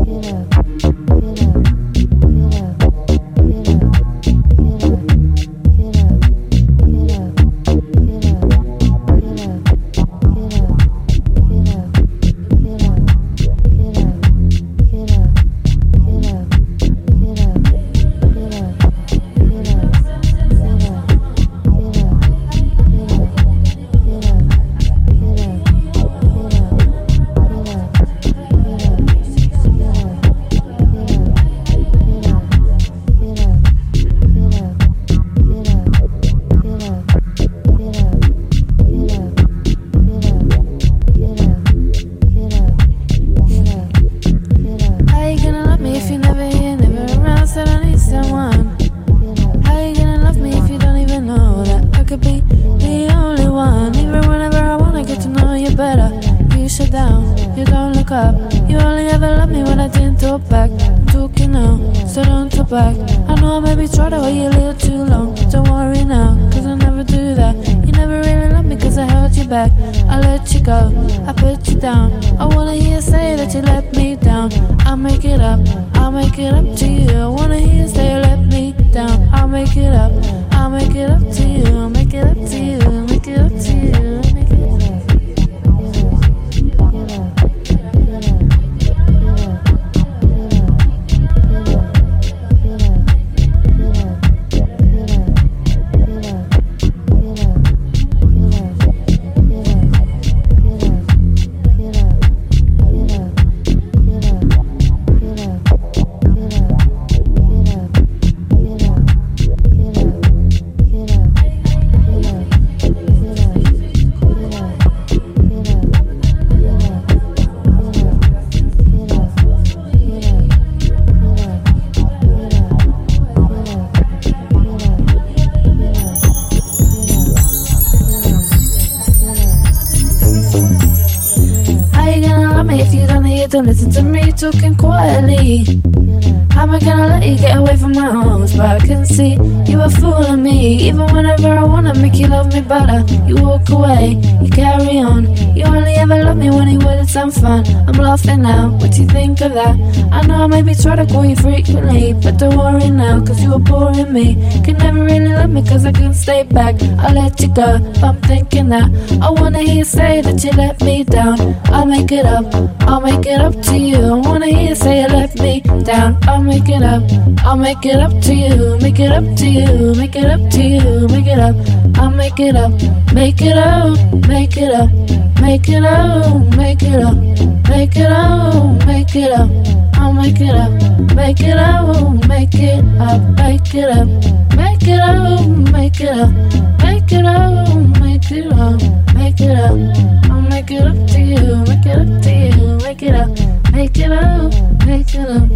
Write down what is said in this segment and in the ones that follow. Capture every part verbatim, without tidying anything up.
Don't listen to me talking quietly. How am I gonna let you get away from my arms? But I can see you are fooling me. Even whenever I wanna make you love me better, you walk away, you carry on. You only ever love me when you wanted some fun. I'm laughing now, what do you think of that? I know I maybe try to call you frequently, but don't worry now, cause you are boring me. Could never really love me cause I couldn't stay back. I let you go, but I'm thinking that I wanna hear you say that you let me down. I'll make it up, I'll make it up to you. I wanna hear you say you let me down. I'll make it up, I'll make it up to you. Make it up to you, make it up to you. Make it up, I'll make it up. Make it up, make it up. Make it up, make it up. Make it up, make it up. I'll make it up. Make it up, make it up. Make it up, make it up. Make it up, make it up. Make it up, make it up. I'll make it up to you. Make it up to you. Make it up, make it up. Make it up.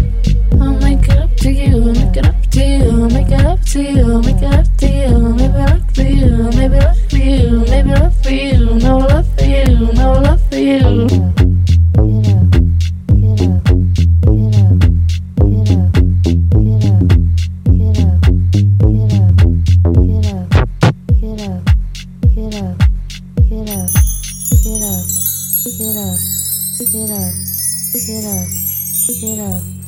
I'll make it up to you, make it up to you, make it up to you, make it up to you, maybe love for you, maybe love for you, maybe love for you, no love for you, no love for you. Get up, get up, get up, get up, get up.